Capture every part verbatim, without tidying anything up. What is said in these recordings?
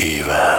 ایون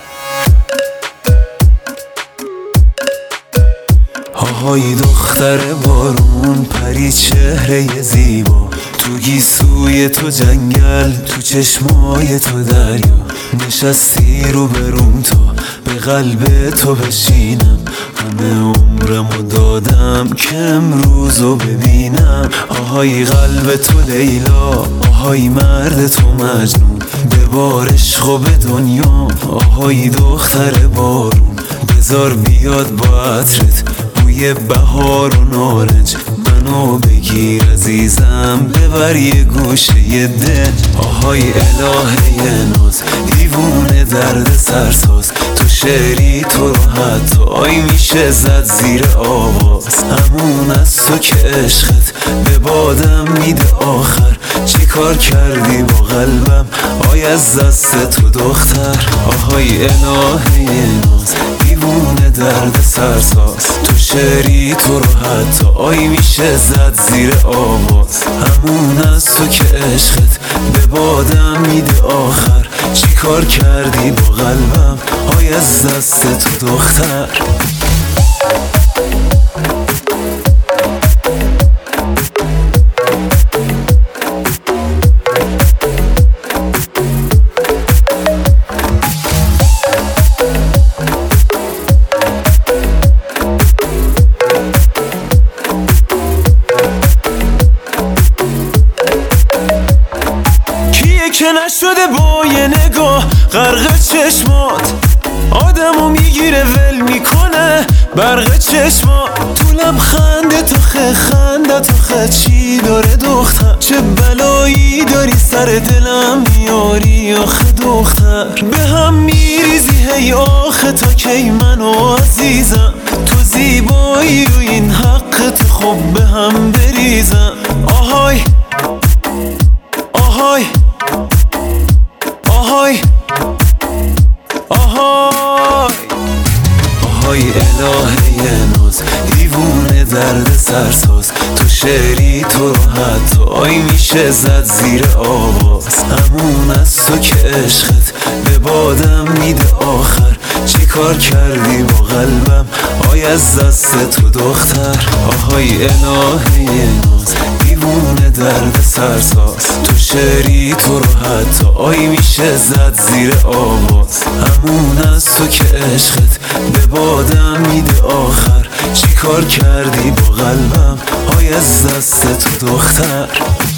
آهای دختر بارون، پری چهره زیبا، تو گیسوی تو جنگل، تو چشمای تو دریا. نشستی رو بروم تا به قلب تو بشینم، همه عمرمو دادم که امروزو ببینم. آهای قلب تو لیلا، آهای مرد تو مجنون، ببار عشق و به دنیا. آهای دختر بارون، بذار بیاد با عطرت بوی بهار و نارنج، منو بگیر عزیزم ببر یه گوشه دل. آهای الهه ناز، دیوونه درد سرساز، تو شعری تو رو حتی آی میشه زد زیر آواز. همون از تو که عشقت به بادم میده آخر، چی کار کردی با قلبم آی از دست تو دختر. آهای الهه ناز، دیوونه درد سرساز، تو شعری تو رو حتی آی میشه زد زیر آواز. همون از تو که عشقت به بادم میده آخر، چی کار کردی با قلبم آی از دست تو دختر. که نشده با یه نگاه غرق چشمات، آدمو میگیره ول میکنه برق چشمات. تو لبخند تو خه خنده تو خه چی داره دختر، چه بلایی داری سر دلم میاری آخه دختر. به هم میریزی هی آخه تا کی منو عزیزم، تو زیبایی و این حقت خب به هم بریزم. آهای آهای آهای آهای آهای الهه ناز، دیوونه درد سرساز، تو شعری تو رو حتی آی میشه زد زیر آواز. همون از تو که عشقت به بادم میده آخر، چی کار کردی با قلبم آی از دست تو دختر. آهای الهه ناز، دیوونه درد سرساز، تو شعری تو رو حتی آی میشه زد زیر آواز. همون از تو که عشقت به بادم میده آخر، چی کار کردی با قلبم آی از دست تو دختر.